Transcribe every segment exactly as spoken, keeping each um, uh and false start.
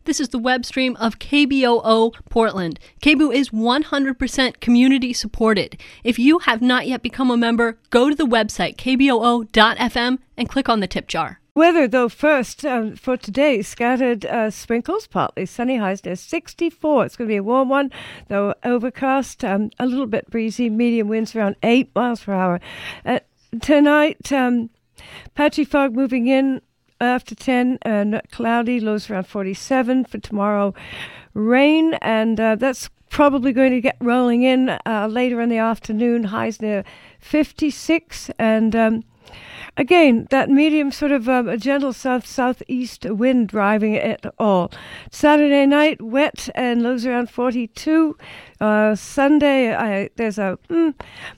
This is the web stream of K B O O Portland. K B O O is one hundred percent community supported. If you have not yet become a member, go to the website k b o o dot f m and click on the tip jar. Weather, though, first um, for today, scattered uh, sprinkles, partly sunny, highs near sixty-four. It's going to be a warm one, though overcast, um, a little bit breezy, medium winds around eight miles per hour. Uh, tonight, um, patchy fog moving in after ten, and cloudy, lows around forty-seven. For tomorrow, rain, and uh, that's probably going to get rolling in uh, later in the afternoon, highs near fifty-six, and um, again, that medium sort of um, a gentle south-southeast wind driving it all. Saturday night, wet and lows around forty-two. Uh, Sunday, I, there's a mm,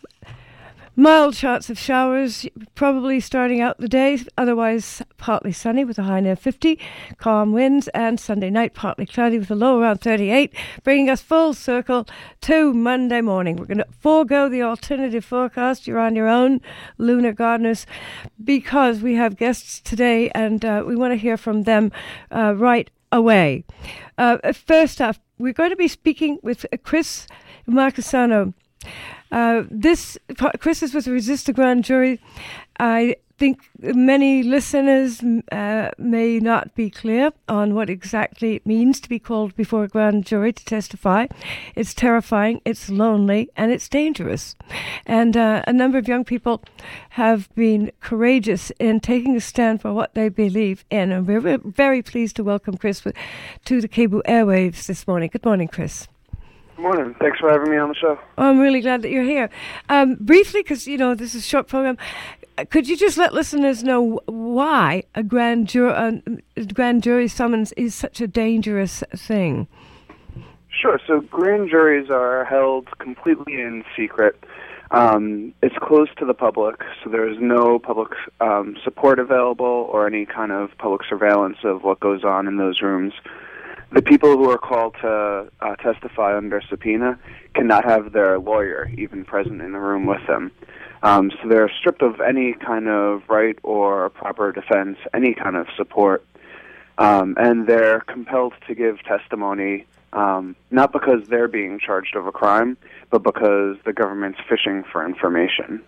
mild chance of showers, probably starting out the day. Otherwise, partly sunny with a high near fifty. Calm winds, and Sunday night, partly cloudy with a low around thirty-eight, bringing us full circle to Monday morning. We're going to forego the alternative forecast. You're on your own, lunar gardeners, because we have guests today, and uh, we want to hear from them uh, right away. Uh, first off, we're going to be speaking with Chris Marchesano. Uh, this, Chris is with the Resist the Grand Jury. I think many listeners uh, may not be clear on what exactly it means to be called before a grand jury to testify. It's terrifying, it's lonely, and it's dangerous. And uh, a number of young people have been courageous in taking a stand for what they believe in. And we're very pleased to welcome Chris to the K B O O airwaves this morning. Good morning, Chris. Good morning. Thanks for having me on the show. Oh, I'm really glad that you're here. Um, briefly, because, you know, this is a short program, could you just let listeners know why a grand, jur- uh, grand jury summons is such a dangerous thing? Sure. So grand juries are held completely in secret. Um, it's closed to the public, so there's no public um, support available or any kind of public surveillance of what goes on in those rooms. The people who are called to uh, testify under subpoena cannot have their lawyer even present in the room with them. Um, so they're stripped of any kind of right or proper defense, any kind of support, um, and they're compelled to give testimony, um, not because they're being charged of a crime, but because the government's fishing for information.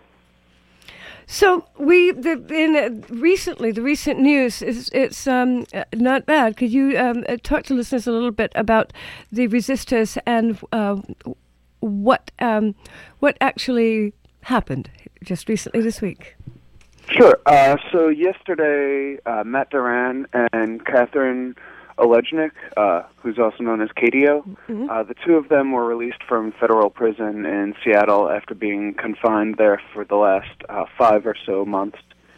So we, the, in uh, recently, the recent news is it's um, uh, not bad. Could you um, uh, talk to listeners a little bit about the resistors and uh, what um, what actually happened just recently this week? Sure. Uh, so yesterday, uh, Matt Duran and Catherine Olejnik, uh, who's also known as K D O, mm-hmm. uh, the two of them were released from federal prison in Seattle after being confined there for the last uh, five or so months.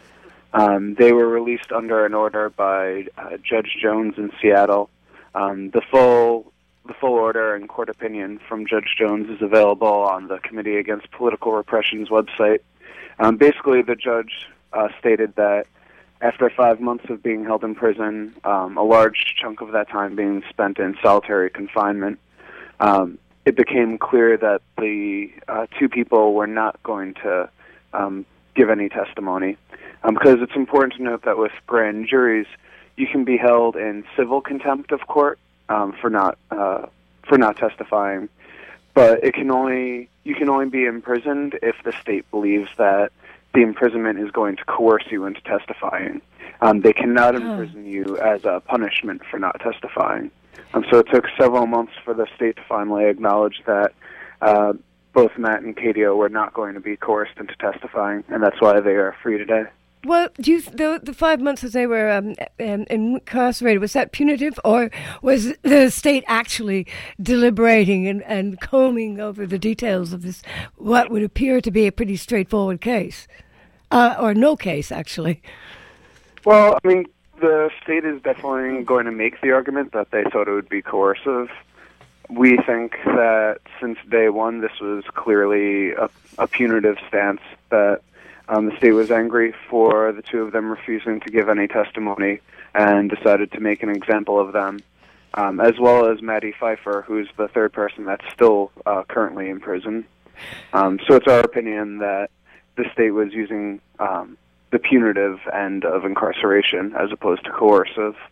Um, they were released under an order by uh, Judge Jones in Seattle. Um, the full the full order and court opinion from Judge Jones is available on the Committee Against Political Repression's website. Um, basically, the judge uh, stated that after five months of being held in prison, um, a large chunk of that time being spent in solitary confinement, um, it became clear that the uh, two people were not going to um, give any testimony. Um, because it's important to note that with grand juries, you can be held in civil contempt of court um, for not uh, for not testifying, but it can only you can only be imprisoned if the state believes that the imprisonment is going to coerce you into testifying. Um, they cannot imprison you as a punishment for not testifying. Um, so it took several months for the state to finally acknowledge that uh, both Matt and K D O were not going to be coerced into testifying, and that's why they are free today. Well, do you, the, the five months that they were um, um, incarcerated, was that punitive, or was the state actually deliberating and, and combing over the details of this, what would appear to be a pretty straightforward case? Uh, or no case, actually? Well, I mean, the state is definitely going to make the argument that they thought it would be coercive. We think that since day one, this was clearly a, a punitive stance, that Um, the state was angry for the two of them refusing to give any testimony and decided to make an example of them, um, as well as Maddie Pfeiffer, who's the third person that's still uh, currently in prison. Um, so it's our opinion that the state was using um, the punitive end of incarceration as opposed to coercive.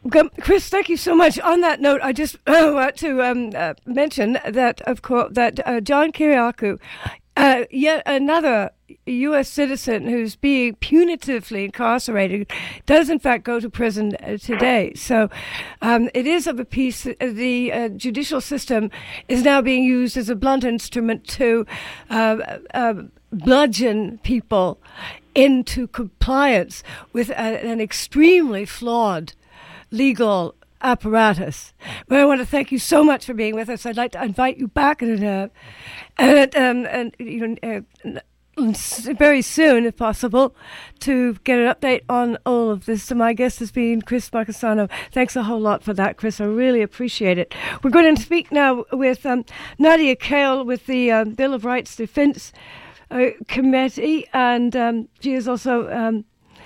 Chris, thank you so much. On that note, I just uh, want to um, uh, mention that, of course, that uh, John Kiriakou, uh, yet another U S citizen who's being punitively incarcerated, does in fact go to prison uh, today. So um, it is of a piece. Uh, the uh, judicial system is now being used as a blunt instrument to uh, uh, bludgeon people into compliance with a, an extremely flawed legal apparatus. But I want to thank you so much for being with us. I'd like to invite you back and uh, and, um, and you know, uh, very soon, if possible, to get an update on all of this. So my guest has been Chris Marchesano. Thanks a whole lot for that, Chris. I really appreciate it. We're going to speak now with um, Nadia Kale with the uh, Bill of Rights Defense uh, Committee, and um, she is also um,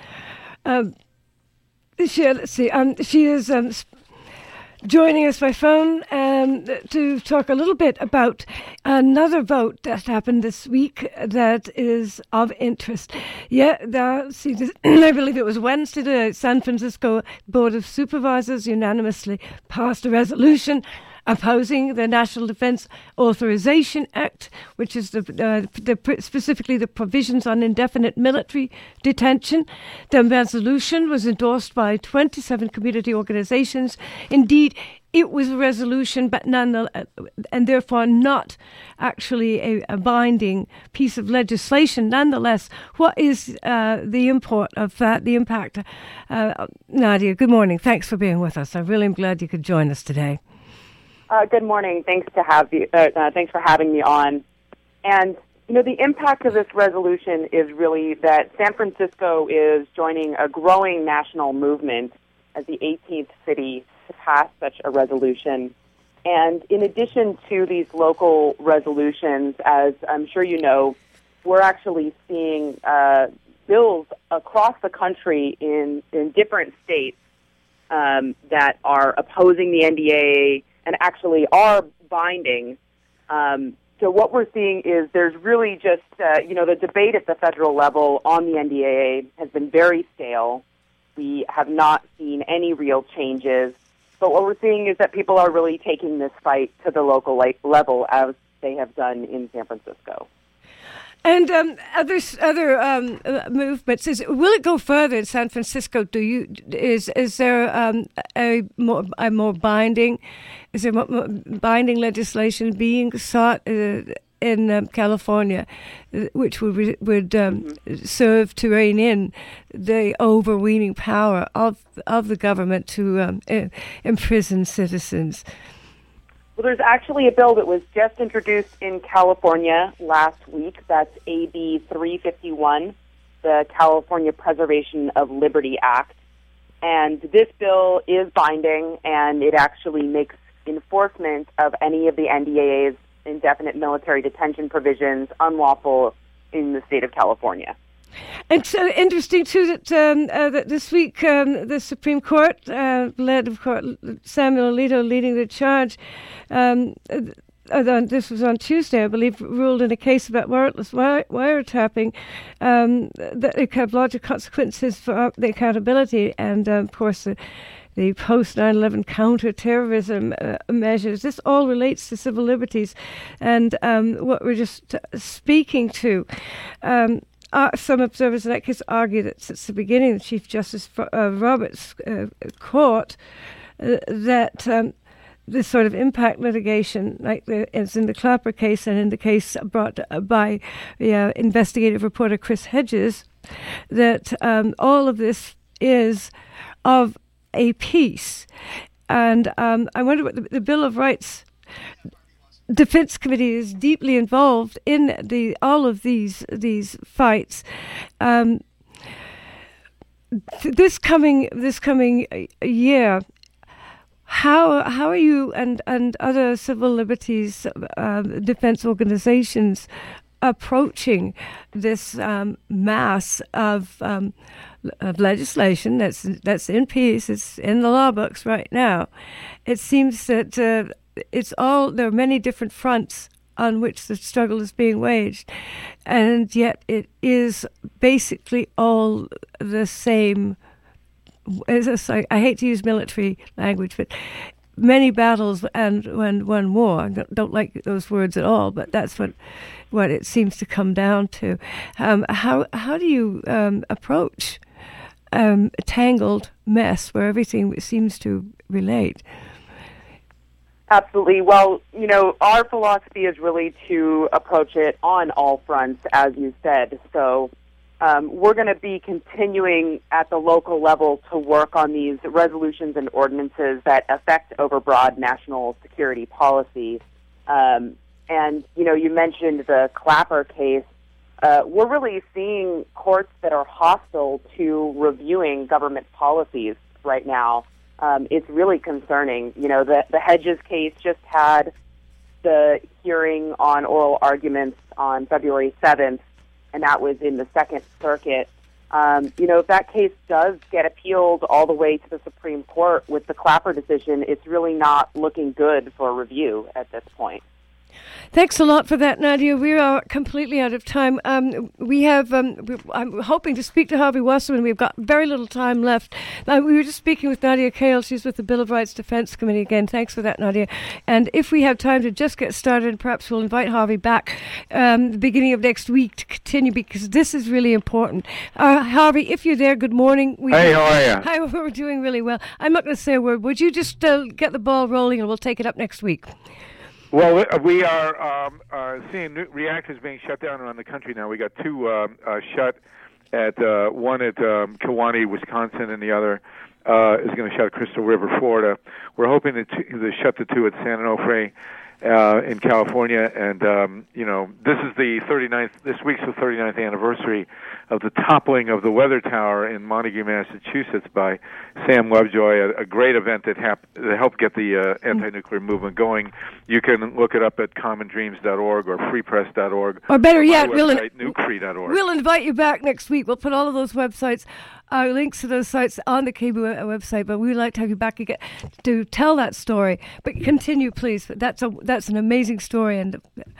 um, she, let's see, um, she is um, joining us by phone um, to talk a little bit about another vote that happened this week that is of interest. Yeah, the, see, this, I believe it was Wednesday, the San Francisco Board of Supervisors unanimously passed a resolution opposing the National Defense Authorization Act, which is the, uh, the specifically the provisions on indefinite military detention. The resolution was endorsed by twenty-seven community organizations. Indeed, it was a resolution, but none, and therefore not actually a, a binding piece of legislation. Nonetheless, what is uh, the import of that, the impact? Uh, Nadia, good morning. Thanks for being with us. I really am glad you could join us today. Uh, good morning. Thanks to have you. Uh, uh, thanks for having me on. And you know, the impact of this resolution is really that San Francisco is joining a growing national movement as the eighteenth city to pass such a resolution. And in addition to these local resolutions, as I'm sure you know, we're actually seeing uh, bills across the country in in different states um, that are opposing the N D A A and actually are binding. Um, so what we're seeing is there's really just, uh, you know, the debate at the federal level on the N D A A has been very stale. We have not seen any real changes. But what we're seeing is that people are really taking this fight to the local level, as they have done in San Francisco. And um, other other um, uh, movements, is will it go further in San Francisco? Do you is is there um, a more a more binding is there more binding legislation being sought uh, in um, California, which would would um, mm-hmm. serve to rein in the overweening power of of the government to um, uh, imprison citizens? Well, there's actually a bill that was just introduced in California last week. That's A B three fifty-one, the California Preservation of Liberty Act. And this bill is binding, and it actually makes enforcement of any of the N D A A's indefinite military detention provisions unlawful in the state of California. It's uh, interesting, too, that, um, uh, that this week um, the Supreme Court, uh, led, of course, Samuel Alito leading the charge, um, uh, this was on Tuesday, I believe, ruled in a case about warrantless wire- wiretapping um, that it could have larger consequences for the accountability and, uh, of course, the the post nine eleven counter-terrorism uh, measures. This all relates to civil liberties. And um, what we're just speaking to, um, Uh, some observers in that case argue that since the beginning of the Chief Justice uh, Roberts' uh, court, uh, that um, this sort of impact litigation, like the, as in the Clapper case and in the case brought by the uh, investigative reporter Chris Hedges, that um, all of this is of a piece. And um, I wonder what the, the Bill of Rights Defense Committee is deeply involved in the all of these these fights. Um, th- this coming this coming year, how how are you and, and other civil liberties uh, defense organizations approaching this um, mass of um, of legislation that's that's in piece? It's in the law books right now. It seems that. Uh, It's all, there are many different fronts on which the struggle is being waged, and yet it is basically all the same as a, so I hate to use military language, but many battles and when one war. I don't, don't like those words at all, but that's what what it seems to come down to. Um, how how do you um, approach um, a tangled mess where everything seems to relate? Absolutely. Well, you know, our philosophy is really to approach it on all fronts, as you said. So um, we're going to be continuing at the local level to work on these resolutions and ordinances that affect overbroad national security policy. Um, and, you know, you mentioned the Clapper case. Uh, we're really seeing courts that are hostile to reviewing government policies right now. Um, it's really concerning. You know, the, the Hedges case just had the hearing on oral arguments on February seventh, and that was in the Second Circuit. Um, you know, if that case does get appealed all the way to the Supreme Court with the Clapper decision, it's really not looking good for review at this point. Thanks a lot for that, Nadia. We are completely out of time. Um, we have. Um, we, I'm hoping to speak to Harvey Wasserman. We've got very little time left. Uh, we were just speaking with Nadia Kale. She's with the Bill of Rights Defense Committee. Again, thanks for that, Nadia. And if we have time to just get started, perhaps we'll invite Harvey back um, the beginning of next week to continue, because this is really important. Uh, Harvey, if you're there, good morning. We hey, how are you? Hi, we're doing really well. I'm not going to say a word. Would you just uh, get the ball rolling, and we'll take it up next week? Well, we are um, uh, seeing new reactors being shut down around the country now. We got two uh, uh, shut at uh, one at um, Kewaunee, Wisconsin, and the other uh, is going to shut at Crystal River, Florida. We're hoping to, t- to shut the two at San Onofre uh, in California, and um, you know, this is the thirty-ninth. This week's the thirty-ninth anniversary of the toppling of the weather tower in Montague, Massachusetts, by Sam Lovejoy, a, a great event that, hap- that helped get the uh, anti-nuclear movement going. You can look it up at common dreams dot org or free press dot org. Or better yet, website, we'll, in- nucre dot org. we'll invite you back next week. We'll put all of those websites, uh, links to those sites on the K B O website, but we'd like to have you back again to tell that story. But continue, please. That's a that's an amazing story, and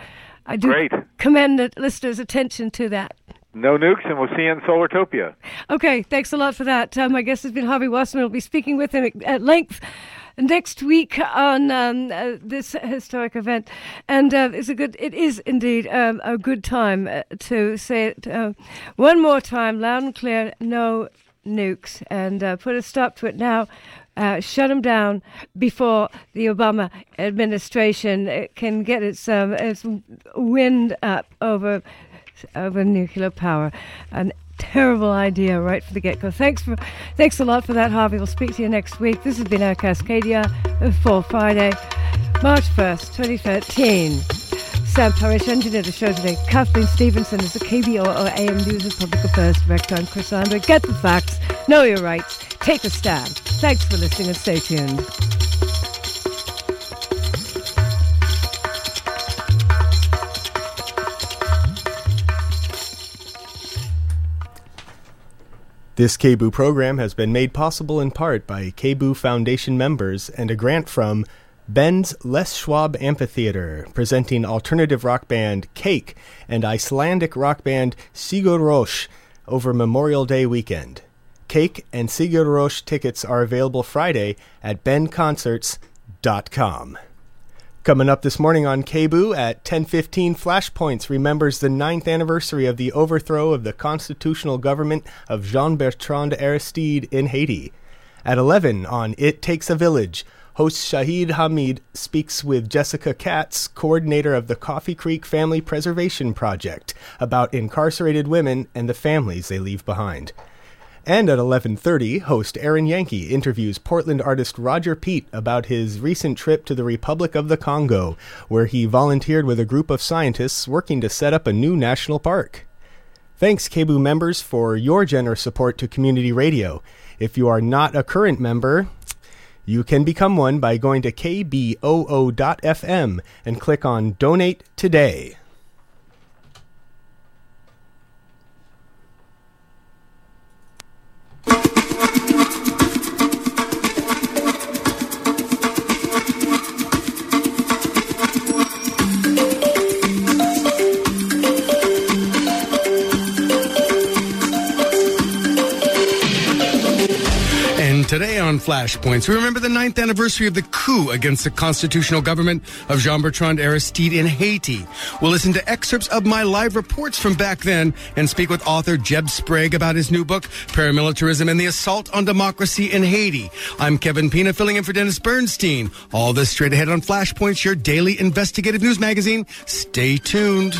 I do Great. commend the listeners' attention to that. No nukes, and we'll see you in Solartopia. Okay, thanks a lot for that. Uh, my guest has been Harvey Wasserman. We'll be speaking with him at length next week on um, uh, this historic event, and uh, it's a good. It is indeed um, a good time uh, to say it uh, one more time, loud and clear. No nukes, and uh, put a stop to it now. Uh, shut them down before the Obama administration can get its um, its wind up over over nuclear power. A terrible idea right from the get-go. Thanks for thanks a lot for that, Harvey. We'll speak to you next week. This has been our Cascadia for Friday, March first, twenty thirteen. Sam Parrish engineered the show today. Kathleen Stevenson is the K B O O A M News and Public Affairs Director. I'm Chris Andre. Get the facts. Know your rights. Take a stand. Thanks for listening and stay tuned. This K B O O program has been made possible in part by K B O O Foundation members and a grant from Ben's Les Schwab Amphitheater, presenting alternative rock band Cake and Icelandic rock band Sigur Rós over Memorial Day weekend. Cake and Sigur Rós tickets are available Friday at ben concerts dot com. Coming up this morning on K B O O at ten fifteen, Flashpoints remembers the ninth anniversary of the overthrow of the constitutional government of Jean-Bertrand Aristide in Haiti. At eleven on It Takes a Village, host Shahid Hamid speaks with Jessica Katz, coordinator of the Coffee Creek Family Preservation Project, about incarcerated women and the families they leave behind. And at eleven thirty, host Aaron Yankee interviews Portland artist Roger Pete about his recent trip to the Republic of the Congo, where he volunteered with a group of scientists working to set up a new national park. Thanks, K B O O members, for your generous support to community radio. If you are not a current member, you can become one by going to K B O O dot F M and click on Donate Today. Flashpoints, we remember the ninth anniversary of the coup against the constitutional government of Jean-Bertrand Aristide in Haiti. We'll listen to excerpts of my live reports from back then and speak with author Jeb Sprague about his new book, Paramilitarism and the Assault on Democracy in Haiti. I'm Kevin Pina, filling in for Dennis Bernstein. All this straight ahead on Flashpoints, your daily investigative news magazine. Stay tuned.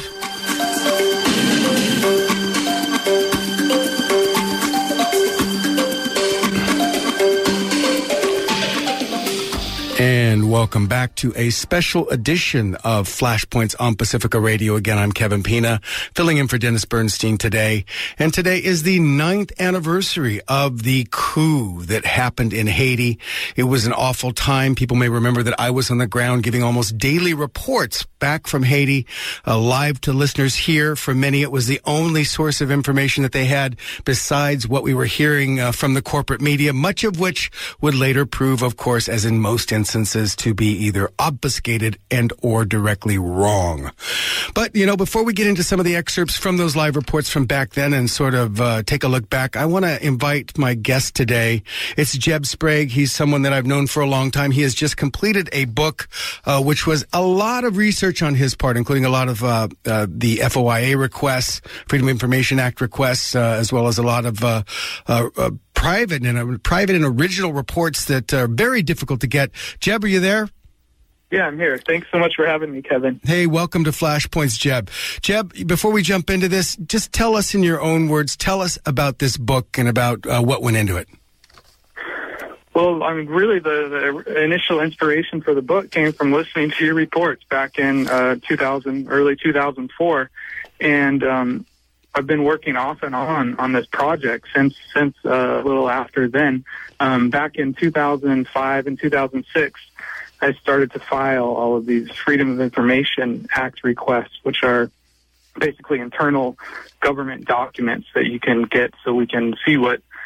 And welcome back to a special edition of Flashpoints on Pacifica Radio. Again, I'm Kevin Pina, filling in for Dennis Bernstein today. And today is the ninth anniversary of the coup that happened in Haiti. It was an awful time. People may remember that I was on the ground giving almost daily reports back from Haiti, uh, live to listeners here. For many, it was the only source of information that they had besides what we were hearing uh, from the corporate media, much of which would later prove, of course, as in most instances, to be either obfuscated and or directly wrong. But, you know, before we get into some of the excerpts from those live reports from back then and sort of uh, take a look back, I want to invite my guest today. It's Jeb Sprague. He's someone that I've known for a long time. He has just completed a book, uh, which was a lot of research on his part, including a lot of uh, uh, the F O I A requests, Freedom of Information Act requests, uh, as well as a lot of uh, uh, uh, private and uh, private and original reports that are very difficult to get. Jeb, are you there? Yeah, I'm here. Thanks so much for having me, Kevin. Hey, welcome to Flashpoints, Jeb. Jeb, before we jump into this, just tell us in your own words, tell us about this book and about uh, what went into it. Well, I mean, really, the, the initial inspiration for the book came from listening to your reports back in uh, two thousand, early two thousand four, and um, I've been working off and on on this project since since uh, a little after then. Um, back in two thousand five and two thousand six, I started to file all of these Freedom of Information Act requests, which are basically internal government documents that you can get so we can see what